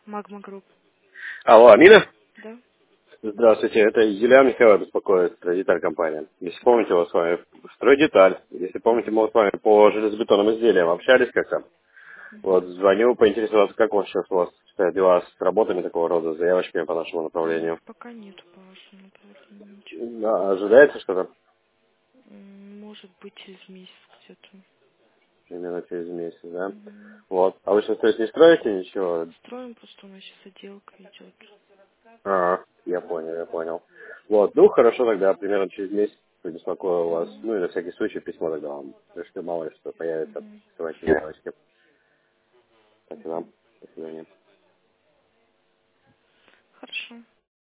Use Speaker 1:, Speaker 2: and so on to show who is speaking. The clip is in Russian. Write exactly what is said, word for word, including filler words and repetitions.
Speaker 1: Магма Групп.
Speaker 2: Алло, Амина?
Speaker 1: Да?
Speaker 2: Здравствуйте, это Юлиан Михайловна беспокоит, Стройдеталь компания. Если помните, мы с вами Стройдеталь, если помните,
Speaker 1: Угу.
Speaker 2: мы с вами по железобетонным изделиям общались как-то. Вот,
Speaker 1: Угу.
Speaker 2: звоню поинтересоваться, как у вас сейчас у вас стоят дела с работами такого рода, с заявочками по нашему
Speaker 1: М,
Speaker 2: направлению.
Speaker 1: Пока нет по вашему направлению ничего.
Speaker 2: Да, ожидается что-то?
Speaker 1: М, Может быть, через месяц где-то.
Speaker 2: Примерно через месяц, да?
Speaker 1: Угу.
Speaker 2: Вот. А вы сейчас, то есть, не строите ничего?
Speaker 1: Строим, просто у нас сейчас отделка идет.
Speaker 2: А, я понял, я понял. Вот, ну хорошо тогда, примерно через месяц беспокою вас.
Speaker 1: Угу.
Speaker 2: Ну и на всякий случай письмо тогда вам. Если мало ли что появится.
Speaker 1: Угу.
Speaker 2: Давайте девочки. Спасибо.
Speaker 1: Угу.
Speaker 2: До свидания.
Speaker 1: Хорошо.